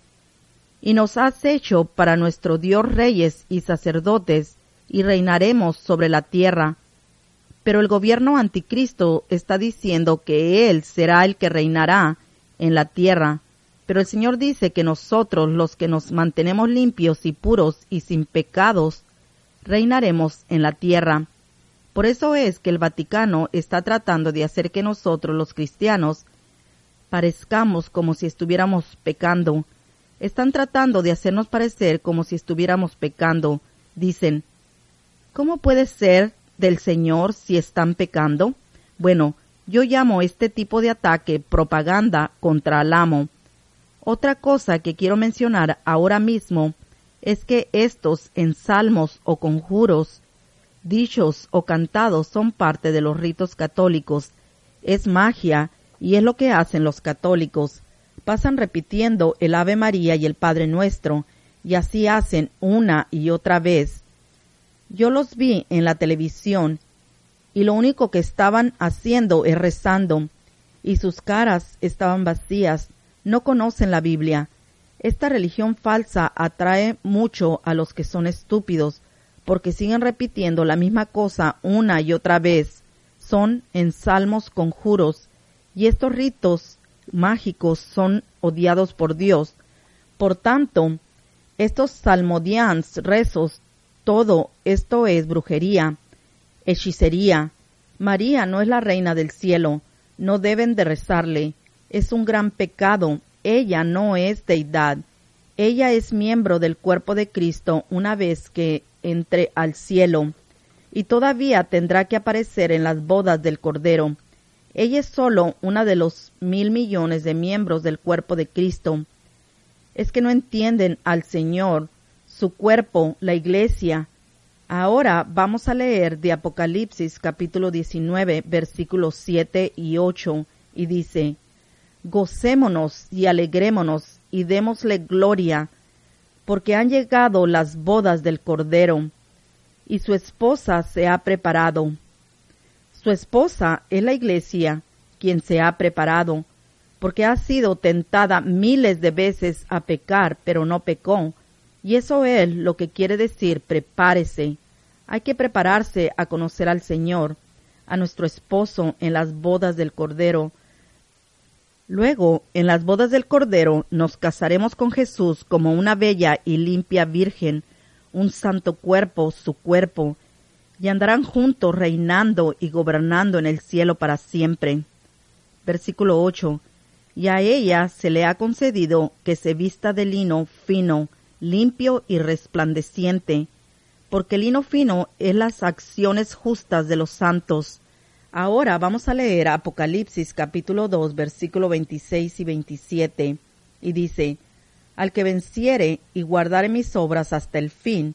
y nos has hecho para nuestro Dios reyes y sacerdotes, y reinaremos sobre la tierra. Pero el gobierno anticristo está diciendo que Él será el que reinará en la tierra. Pero el Señor dice que nosotros, los que nos mantenemos limpios y puros y sin pecados, reinaremos en la tierra. Por eso es que el Vaticano está tratando de hacer que nosotros, los cristianos, parezcamos como si estuviéramos pecando. Están tratando de hacernos parecer como si estuviéramos pecando. Dicen, ¿cómo puede ser del Señor si están pecando? Bueno, yo llamo este tipo de ataque propaganda contra el amo. Otra cosa que quiero mencionar ahora mismo es que estos en salmos o conjuros, dichos o cantados son parte de los ritos católicos. Es magia y es lo que hacen los católicos. Pasan repitiendo el Ave María y el Padre Nuestro y así hacen una y otra vez. Yo los vi en la televisión y lo único que estaban haciendo es rezando y sus caras estaban vacías. No conocen la Biblia. Esta religión falsa atrae mucho a los que son estúpidos porque siguen repitiendo la misma cosa una y otra vez. Son en salmos, conjuros, y estos ritos mágicos son odiados por Dios. Por tanto, estos salmodians, rezos, todo esto es brujería, hechicería. María no es la reina del cielo, no deben de rezarle. Es un gran pecado, ella no es deidad. Ella es miembro del cuerpo de Cristo una vez que entre al cielo, y todavía tendrá que aparecer en las bodas del Cordero. Ella es solo una de los mil millones de miembros del cuerpo de Cristo. Es que no entienden al Señor, su cuerpo, la iglesia. Ahora vamos a leer de Apocalipsis capítulo diecinueve, versículos siete y ocho, y dice: Gocémonos y alegrémonos y démosle gloria, porque han llegado las bodas del Cordero, y su esposa se ha preparado. Su esposa es la iglesia, quien se ha preparado, porque ha sido tentada miles de veces a pecar, pero no pecó. Y eso es lo que quiere decir prepárese. Hay que prepararse a conocer al Señor, a nuestro esposo en las bodas del Cordero. Luego, en las bodas del Cordero, nos casaremos con Jesús como una bella y limpia virgen, un santo cuerpo, su cuerpo, y andarán juntos reinando y gobernando en el cielo para siempre. Versículo ocho. Y a ella se le ha concedido que se vista de lino fino, limpio y resplandeciente, porque el lino fino es las acciones justas de los santos. Ahora vamos a leer Apocalipsis capítulo dos, versículo veintiséis y veintisiete, y dice: Al que venciere y guardare mis obras hasta el fin,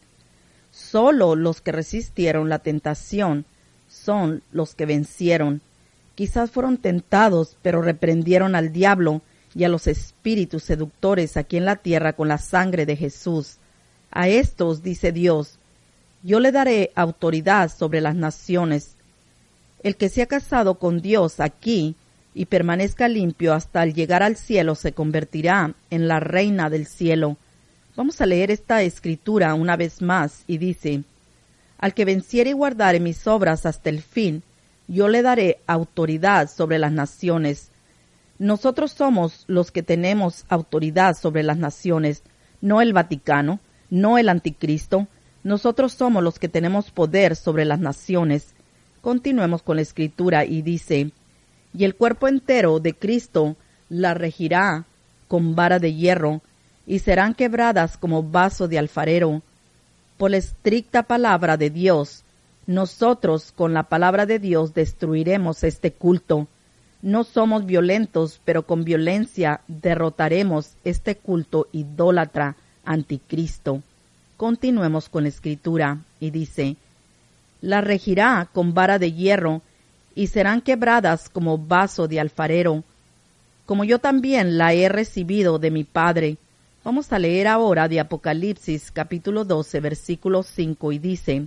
solo los que resistieron la tentación son los que vencieron. Quizás fueron tentados, pero reprendieron al diablo y a los espíritus seductores aquí en la tierra con la sangre de Jesús. A estos, dice Dios, yo le daré autoridad sobre las naciones. El que se ha casado con Dios aquí y permanezca limpio hasta el llegar al cielo se convertirá en la reina del cielo. Vamos a leer esta escritura una vez más y dice: Al que venciere y guardare mis obras hasta el fin, yo le daré autoridad sobre las naciones. Nosotros somos los que tenemos autoridad sobre las naciones, no el Vaticano, no el Anticristo. Nosotros somos los que tenemos poder sobre las naciones. Continuemos con la escritura y dice: Y el cuerpo entero de Cristo la regirá con vara de hierro, y serán quebradas como vaso de alfarero. Por la estricta palabra de Dios, nosotros con la palabra de Dios destruiremos este culto. No somos violentos, pero con violencia derrotaremos este culto idólatra anticristo. Continuemos con la escritura y dice: La regirá con vara de hierro, y serán quebradas como vaso de alfarero, como yo también la he recibido de mi Padre. Vamos a leer ahora de Apocalipsis capítulo doce, versículo cinco, y dice: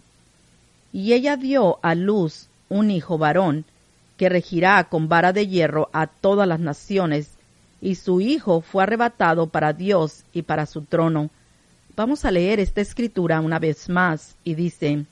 Y ella dio a luz un hijo varón, que regirá con vara de hierro a todas las naciones, y su hijo fue arrebatado para Dios y para su trono. Vamos a leer esta escritura una vez más, y dice: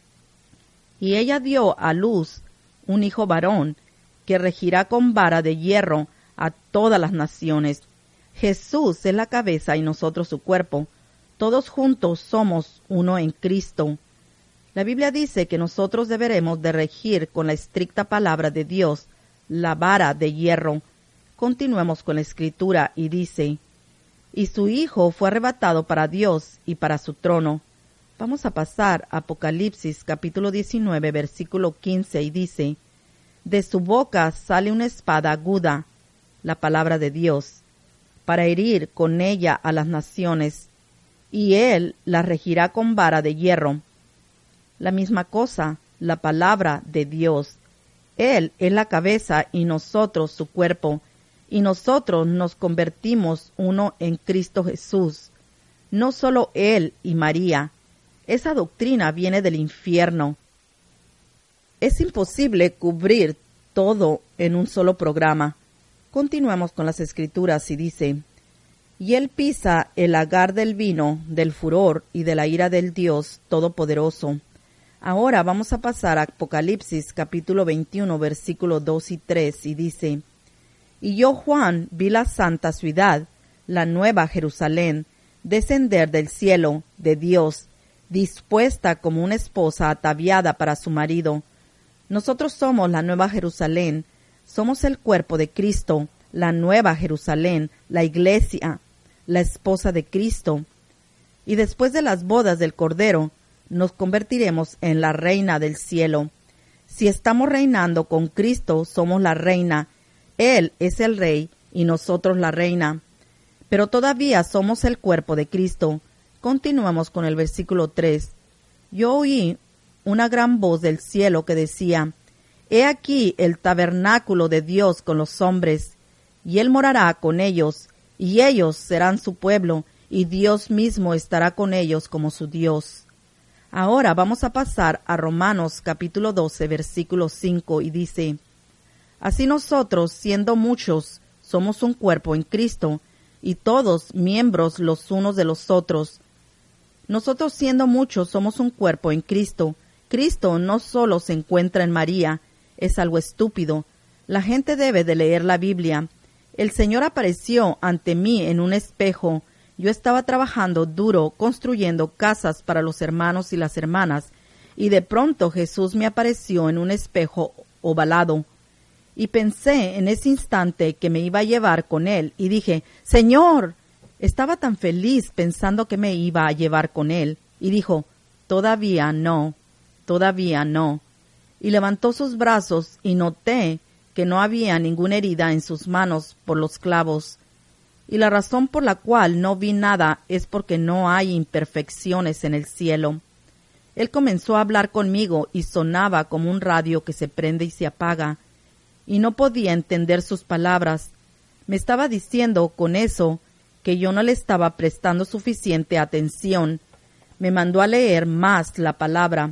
Y ella dio a luz un hijo varón, que regirá con vara de hierro a todas las naciones. Jesús es la cabeza y nosotros su cuerpo. Todos juntos somos uno en Cristo. La Biblia dice que nosotros deberemos de regir con la estricta palabra de Dios, la vara de hierro. Continuemos con la escritura y dice: Y su hijo fue arrebatado para Dios y para su trono. Vamos a pasar a Apocalipsis capítulo diecinueve, versículo quince, y dice: De su boca sale una espada aguda, la palabra de Dios, para herir con ella a las naciones, y él la regirá con vara de hierro. La misma cosa, la palabra de Dios. Él es la cabeza y nosotros su cuerpo, y nosotros nos convertimos uno en Cristo Jesús. No solo él y María. Esa doctrina viene del infierno. Es imposible cubrir todo en un solo programa. Continuemos con las escrituras y dice: Y él pisa el lagar del vino, del furor y de la ira del Dios Todopoderoso. Ahora vamos a pasar a Apocalipsis capítulo veintiuno, versículos dos y tres, y dice: Y yo, Juan, vi la santa ciudad, la nueva Jerusalén, descender del cielo de Dios, dispuesta como una esposa ataviada para su marido. Nosotros somos la nueva Jerusalén, somos el cuerpo de Cristo, la nueva Jerusalén, la iglesia. la esposa de Cristo. Y después de las bodas del Cordero, nos convertiremos en la reina del cielo. Si estamos reinando con Cristo, somos la reina. Él es el rey y nosotros la reina. Pero todavía somos el cuerpo de Cristo. Continuamos con el versículo tres. Yo oí una gran voz del cielo que decía: He aquí el tabernáculo de Dios con los hombres, y Él morará con ellos, y ellos serán su pueblo, y Dios mismo estará con ellos como su Dios. Ahora vamos a pasar a Romanos capítulo doce, versículo cinco, y dice: Así nosotros, siendo muchos, somos un cuerpo en Cristo, y todos miembros los unos de los otros. Nosotros siendo muchos somos un cuerpo en Cristo. Cristo no solo se encuentra en María, es algo estúpido. La gente debe de leer la Biblia. El Señor apareció ante mí en un espejo. Yo estaba trabajando duro, construyendo casas para los hermanos y las hermanas, y de pronto Jesús me apareció en un espejo ovalado. Y pensé en ese instante que me iba a llevar con Él, y dije: Señor. Estaba tan feliz pensando que me iba a llevar con Él, y dijo: Todavía no, todavía no. Y levantó sus brazos, y noté que no había ninguna herida en sus manos por los clavos. Y la razón por la cual no vi nada es porque no hay imperfecciones en el cielo. Él comenzó a hablar conmigo y sonaba como un radio que se prende y se apaga, y no podía entender sus palabras. Me estaba diciendo con eso que yo no le estaba prestando suficiente atención. Me mandó a leer más la palabra.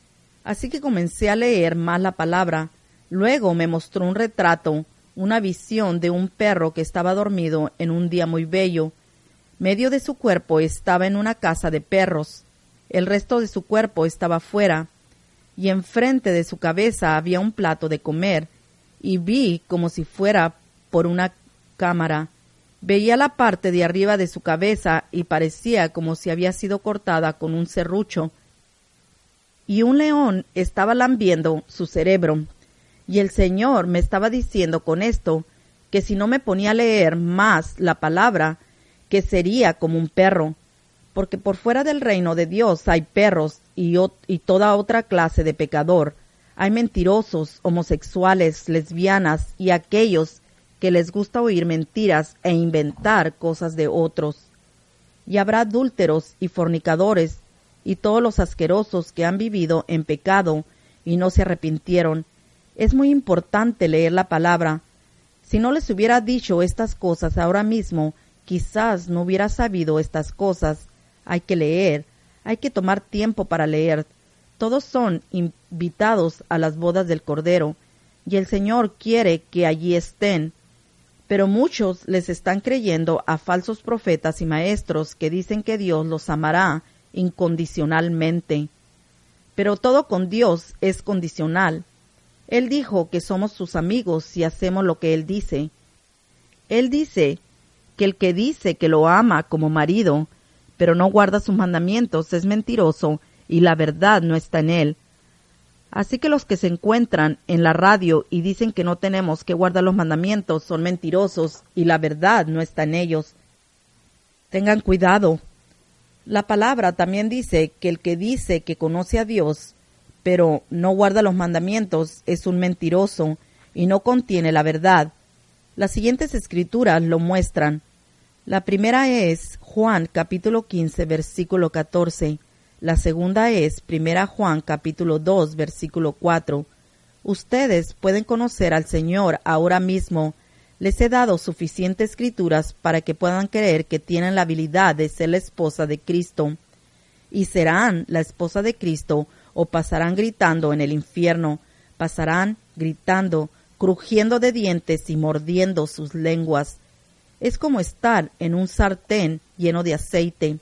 Así que comencé a leer más la palabra. Luego me mostró un retrato, una visión de un perro que estaba dormido en un día muy bello. Medio de su cuerpo estaba en una casa de perros. El resto de su cuerpo estaba fuera. Y enfrente de su cabeza había un plato de comer. Y vi como si fuera por una cámara. Veía la parte de arriba de su cabeza y parecía como si había sido cortada con un serrucho. Y un león estaba lambiendo su cerebro. Y el Señor me estaba diciendo con esto que si no me ponía a leer más la palabra, que sería como un perro. Porque por fuera del reino de Dios hay perros y, y toda otra clase de pecador. Hay mentirosos, homosexuales, lesbianas y aquellos que les gusta oír mentiras e inventar cosas de otros. Y habrá adúlteros y fornicadores, y todos los asquerosos que han vivido en pecado y no se arrepintieron. Es muy importante leer la palabra. Si no les hubiera dicho estas cosas ahora mismo, quizás no hubiera sabido estas cosas. Hay que leer, hay que tomar tiempo para leer. Todos son invitados a las bodas del Cordero, y el Señor quiere que allí estén. Pero muchos les están creyendo a falsos profetas y maestros que dicen que Dios los amará incondicionalmente. Pero todo con Dios es condicional. Él dijo que somos sus amigos si hacemos lo que Él dice. Él dice que el que dice que lo ama como marido, pero no guarda sus mandamientos, es mentiroso y la verdad no está en él. Así que los que se encuentran en la radio y dicen que no tenemos que guardar los mandamientos son mentirosos y la verdad no está en ellos. Tengan cuidado. La palabra también dice que el que dice que conoce a Dios, pero no guarda los mandamientos, es un mentiroso y no contiene la verdad. Las siguientes escrituras lo muestran. La primera es Juan capítulo quince, versículo catorce. La segunda es Primera Juan capítulo dos, versículo cuatro. Ustedes pueden conocer al Señor ahora mismo. Les he dado suficientes escrituras para que puedan creer que tienen la habilidad de ser la esposa de Cristo. Y serán la esposa de Cristo o pasarán gritando en el infierno. Pasarán gritando, crujiendo de dientes y mordiendo sus lenguas. Es como estar en un sartén lleno de aceite.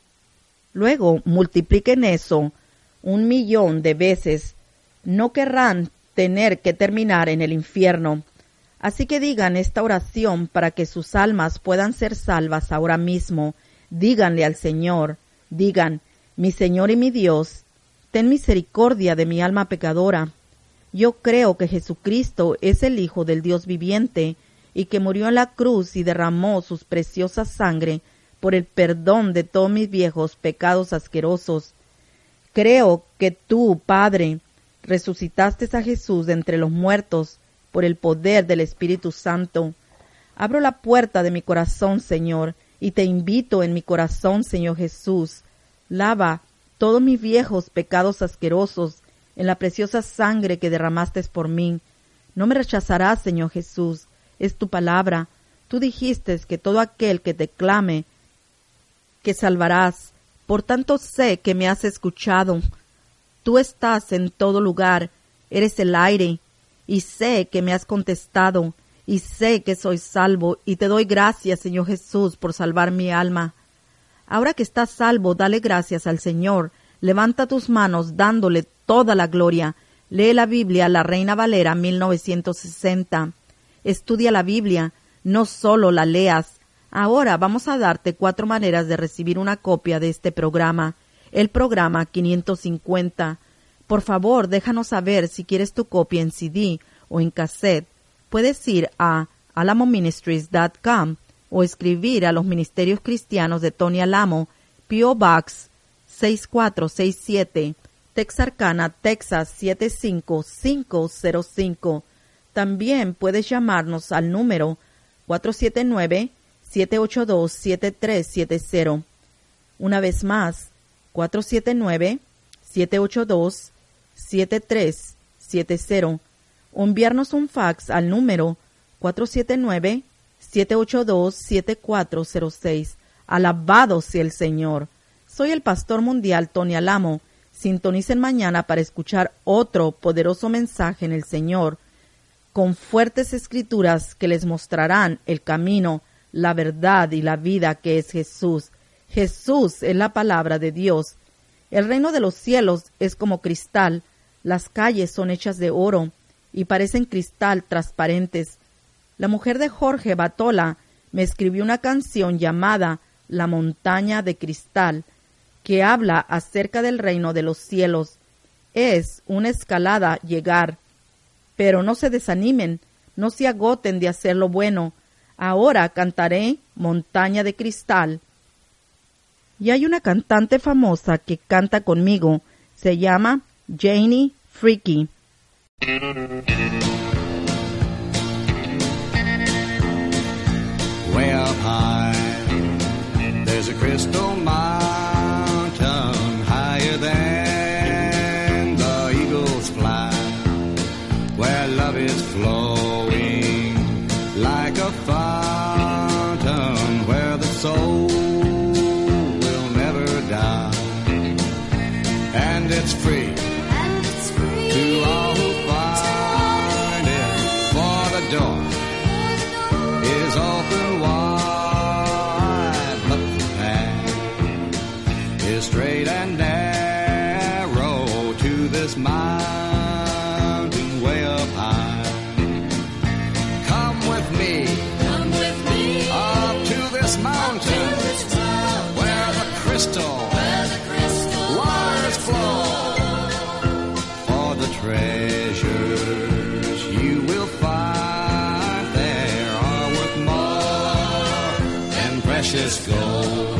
Luego multipliquen eso un millón de veces. No querrán tener que terminar en el infierno. Así que digan esta oración para que sus almas puedan ser salvas ahora mismo. Díganle al Señor, digan: mi Señor y mi Dios, ten misericordia de mi alma pecadora. Yo creo que Jesucristo es el Hijo del Dios viviente y que murió en la cruz y derramó su preciosa sangre por el perdón de todos mis viejos pecados asquerosos. Creo que tú, Padre, resucitaste a Jesús de entre los muertos por el poder del Espíritu Santo. Abro la puerta de mi corazón, Señor, y te invito en mi corazón, Señor Jesús. Lava todos mis viejos pecados asquerosos en la preciosa sangre que derramaste por mí. No me rechazarás, Señor Jesús. Es tu palabra. Tú dijiste que todo aquel que te clame, que salvarás. Por tanto sé que me has escuchado. Tú estás en todo lugar, eres el aire, y sé que me has contestado, y sé que soy salvo, y te doy gracias, Señor Jesús, por salvar mi alma. Ahora que estás salvo, dale gracias al Señor. Levanta tus manos dándole toda la gloria. Lee la Biblia, la Reina Valera mil novecientos sesenta. Estudia la Biblia, no solo la leas. Ahora vamos a darte cuatro maneras de recibir una copia de este programa, el programa quinientos cincuenta. Por favor, déjanos saber si quieres tu copia en C D o en cassette. Puedes ir a alamo ministries punto com o escribir a los Ministerios Cristianos de Tony Alamo, P O Box seis cuatro seis siete, Texarkana, Texas siete cinco cinco cero cinco. También puedes llamarnos al número cuatro siete nueve, siete ocho dos, siete tres siete cero. Una vez más, cuatro siete nueve, siete ocho dos, siete tres siete cero. O enviarnos un fax al número cuatro siete nueve, siete ocho dos, siete cuatro cero seis. Alabado sea el Señor. Soy el pastor mundial Tony Alamo. Sintonicen mañana para escuchar otro poderoso mensaje en el Señor, con fuertes escrituras que les mostrarán el camino, la verdad y la vida que es Jesús. Jesús es la palabra de Dios. El reino de los cielos es como cristal. Las calles son hechas de oro y parecen cristal transparentes. La mujer de Jorge Batola me escribió una canción llamada La montaña de cristal, que habla acerca del reino de los cielos. Es una escalada llegar. Pero no se desanimen, no se agoten de hacer lo bueno. Ahora cantaré Montaña de Cristal. Y hay una cantante famosa que canta conmigo. Se llama Janie Freaky. Way up high, there's a crystal mountain higher than the eagles fly, where love is flowing like a fountain, where the soul will never die, and it's free, And it's free to all who find it, for the door is open wide, but the path is straight and narrow to this mountain way up high. Come with me Come with me up to this mountain this mountain where the crystal where the crystal waters flow. For the treasures you will find there are worth more than precious gold.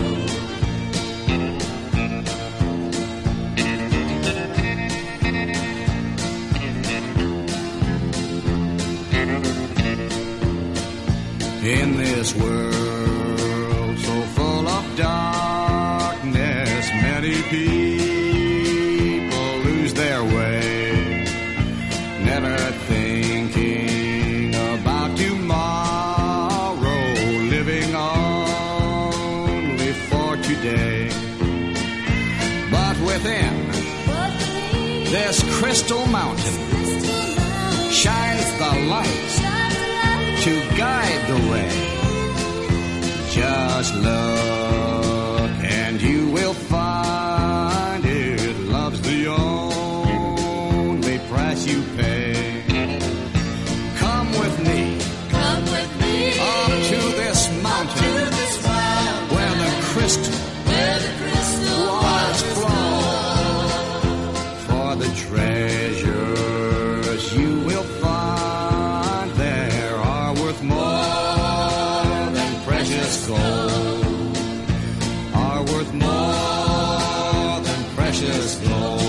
In this world so full of darkness, many people lose their way, never thinking about tomorrow, living only for today. But within But beneath this crystal mountain crystal mountain shines the light shines the light. to guide the way. Just look and you will find it. Love's the only price you pay. Come with me Come with me up to this to mountain this mountain where the crystal where the crystal waters flow. For the treasures you will find there are worth more than precious gold. are worth more than precious gold.